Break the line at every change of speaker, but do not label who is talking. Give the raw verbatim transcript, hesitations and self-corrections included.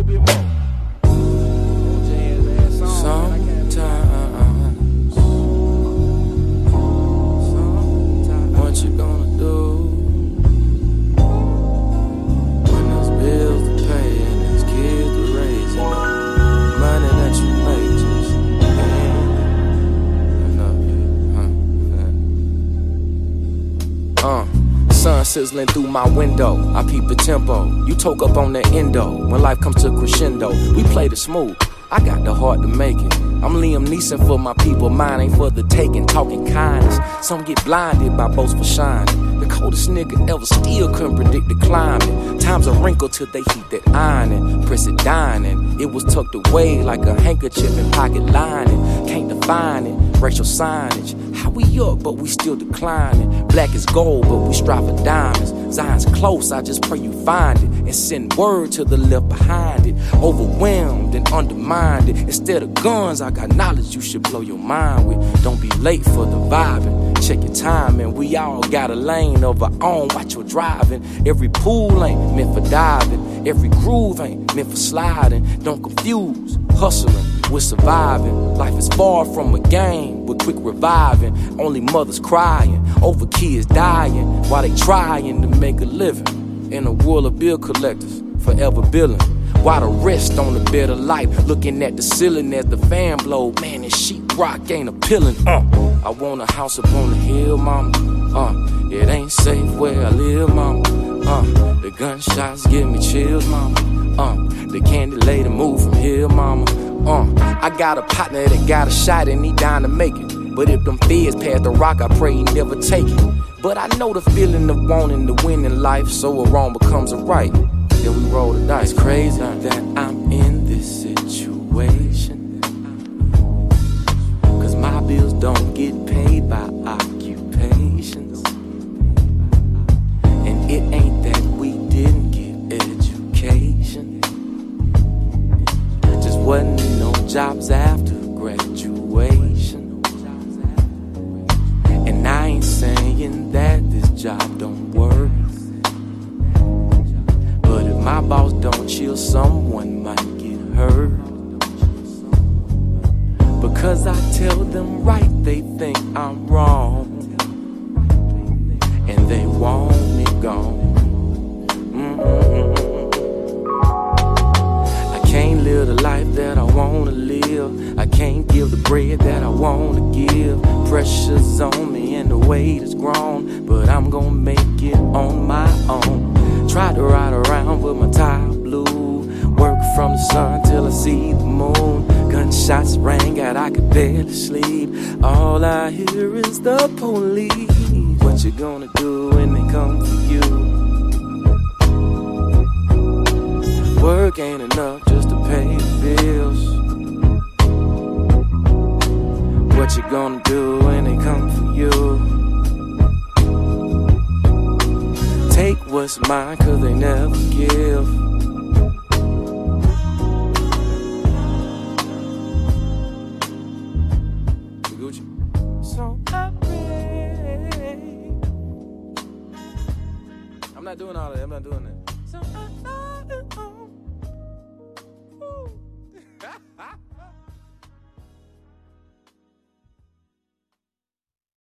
bit more. Sometimes, sometimes, what you gonna do when there's bills to pay and there's kids to raise and the money that you make just ain't enough, huh? Uh. Sun sizzling through my window, I peep the tempo. You toke up on the endo. When life comes to crescendo, we play the smooth. I got the heart to make it. I'm Liam Neeson for my people, mine ain't for the taking. Talking kindness, some get blinded by boastful shining. The coldest nigga ever still couldn't predict the climate. Times a wrinkle till they heat that ironing. Press it dining, it was tucked away like a handkerchief in pocket lining. Can't define it, racial signage. How we up, but we still declining. Black is gold, but we strive for diamonds. Zion's close, I just pray you find it and send word to the left behind it. Overwhelmed and undermined it. Instead of guns, I got knowledge you should blow your mind with. Don't be late for the vibing. Check your timing. We all got a lane of our own. Watch your driving. Every pool ain't meant for diving. Every groove ain't meant for sliding. Don't confuse hustling with surviving. Life is far from a game with quick reviving. Only mothers crying over kids dying while they trying to make a living. In a world of bill collectors, forever billing. While the rest on the bed of life, looking at the ceiling as the fan blow. Man, this sheetrock ain't appealing. Uh, I want a house up on the hill, mama. Uh, it ain't safe where I live, mama. Uh, the gunshots give me chills, mama. Uh, the candy lady move from here, mama. Uh, I got a partner that got a shot and he down to make it. But if them feds pass the rock, I pray he never take it. But I know the feeling of wanting to win in life, so a wrong becomes a right. Then we roll the dice. It's crazy that I'm in this situation, cause my bills don't get paid by occupations. And it ain't that we didn't get education, just wasn't no jobs after graduation. And I ain't saying that this job don't work, but if my boss don't chill, someone might get hurt. Because I tell them right, they think I'm wrong, and they want me gone. Mm-mm. I can't live the life that I wanna live. I can't give the bread that I wanna give. Pressure's on me and the weight is grown, but I'm gonna make it on my own. Try to ride around with my tie blue, work from the sun till I see the moon. Gunshots rang out, I could barely sleep. All I hear is the police. What you gonna do when they come for you? Work ain't enough just to pay the bills. What you gonna do when they come for you? Take what's mine, cause they never give. Gucci. So I pray. I'm not doing all that, I'm not doing that. So I